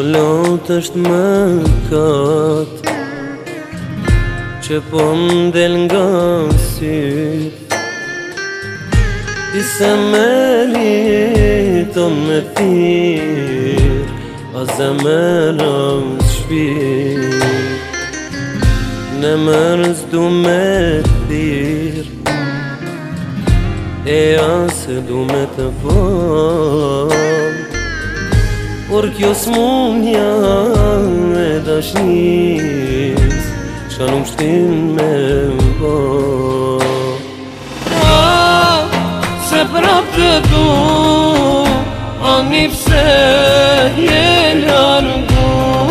lot është mëkat që po m'del nga syt. Ti se me lito me thirr, a zemera shpirt. Në mërës du me thirr, e asë du me të fal. Por kjo s'munja e dashnis, qa nuk shtin me mba. Se prap të du, ani pse je largu.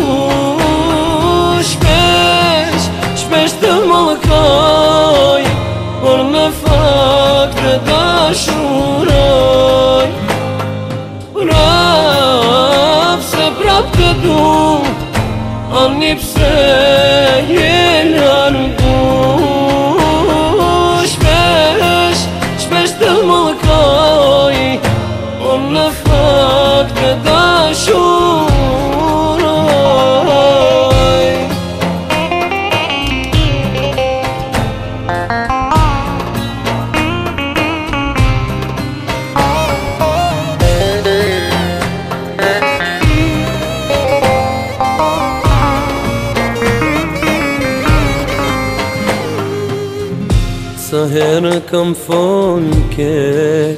Shpesh të mëllkoj, por në fakt të dashuroj. Prap të du, ani pse je largu. Shpesh të mëllkoj, por në fakt të dashuroj. Sa herë kam fol keq,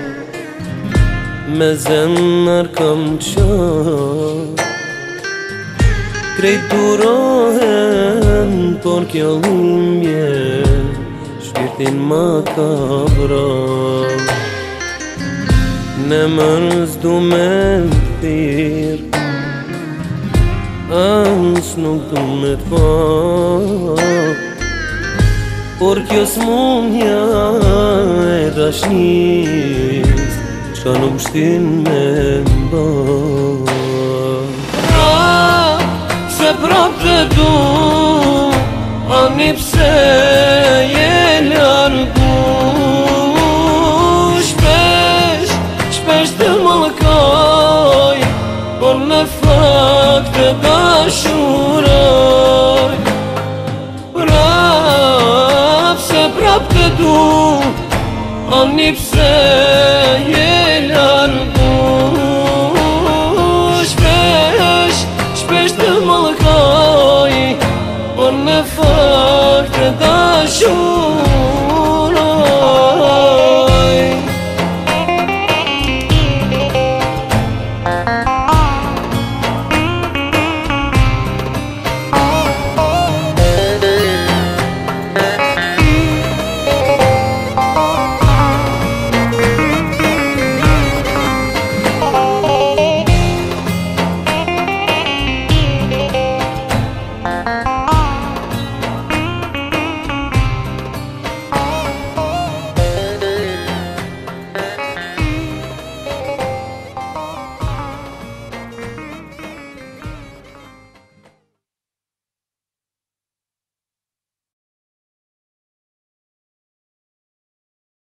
me zemër kam qar. Krejt durohen, por kjo dhimbje shpirtin ma ka vra. Në mërës du me thirr, as nuk du me t'fal. Por kjo s'munja e dashnis, qa nuk shtin me mba. Se prap të du, ani pse je largu. Shpesh të mëllkoj, por në fakt të dashuroj. Prap të du, ani pse je largu. Shpesh të mëllkoj, por në fakt të dashuroj.